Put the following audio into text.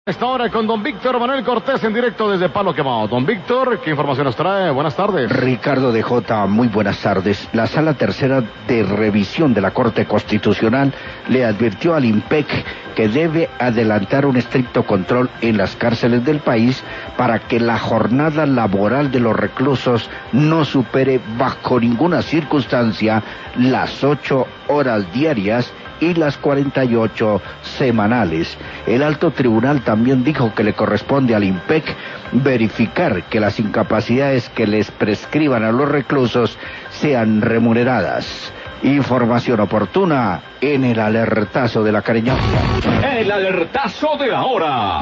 Esta hora con don Víctor Manuel Cortés en directo desde Palo Quemado. Don Víctor, ¿qué información nos trae? Buenas tardes. Ricardo de Jota, muy buenas tardes. La Sala Tercera de Revisión de la Corte Constitucional le advirtió al IMPEC que debe adelantar un estricto control en las cárceles del país para que la jornada laboral de los reclusos no supere bajo ninguna circunstancia las 8 horas diarias y las 48 semanales. El alto tribunal también dijo que le corresponde al IMPEC verificar que las incapacidades que les prescriban a los reclusos sean remuneradas. Información oportuna en el alertazo de la Careñosa. El alertazo de la hora.